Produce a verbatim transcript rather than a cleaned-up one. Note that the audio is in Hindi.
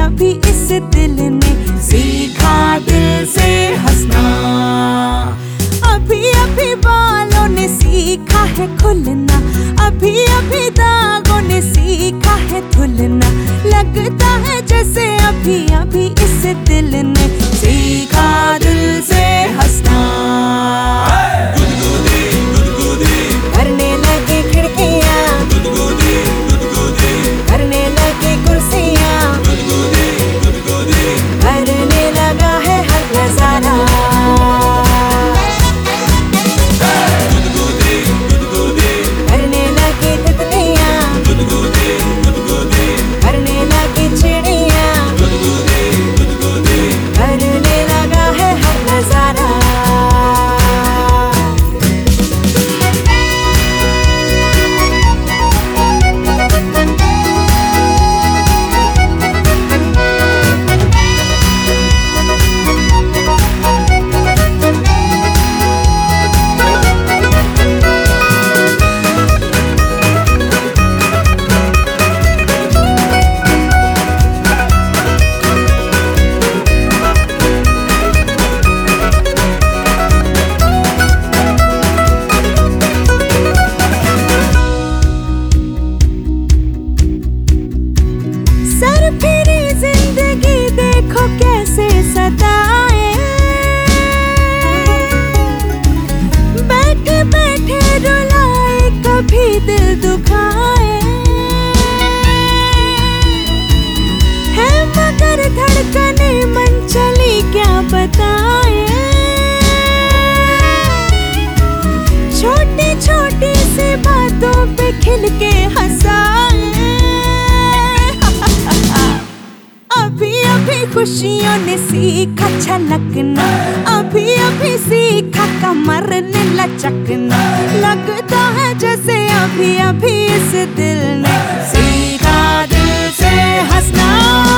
अभी इस दिल ने सीखा दिल से हंसना। अभी अभी बालों ने सीखा है खुलना, अभी अभी दागों ने सीखा है धुलना। लगता है जैसे अभी अभी इस दिल ने सीखा दिल से हंसना। करने लगी खिड़कियाँ, करने लगी कुर्सियाँ, करने लगा है हर नजारा। करने लगी तितलियाँ, करने लगी चिड़ियाँ, करने लगा है हर नजारा। फिरी जिंदगी देखो कैसे सताए, बैठे बैठे रुलाए कभी दिल दुखाए। है मगर धड़कने मन चली क्या बताए। छोटी छोटी सी बातों पे खिल के हंसाए। अभी अभी खुशियों ने सीखा छलकना, अभी अभी सीखा कमर ने लचकना। लगता है जैसे अभी अभी इस दिल ने सीखा दिल से हंसना।